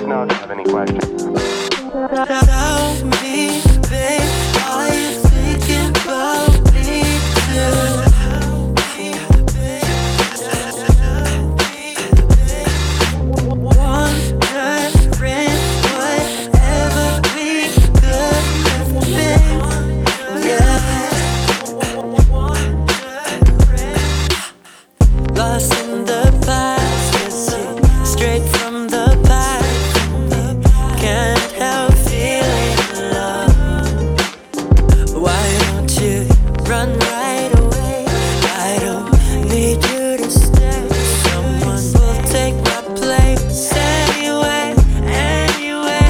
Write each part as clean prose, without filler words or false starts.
us know if you have any questions. Tell me, babe, are you thinking about me too? Wondering whatever we could have been, yeah. Lost in the past, straight from the back. Can't help feeling love. Why don't you run right away? I don't need you to stay. Someone will take my place anyway, anyway.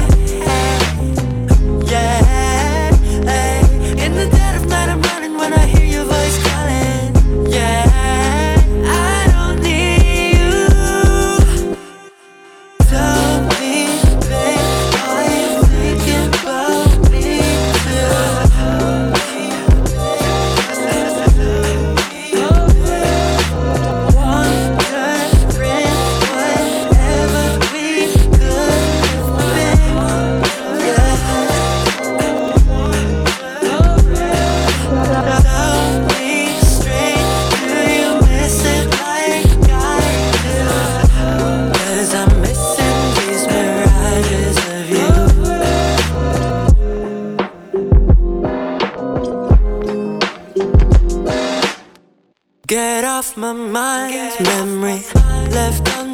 Yeah, hey. In the dead of night I'm running when I hear your voice calling. Yeah, I don't need you. Tell me, babe, are you thinking about me too? Wondering whatever we could have been, yeah. Tell me straight, do you miss it like I do? 'Cause I'm missing these mirages of you. Get off my mind, memory left on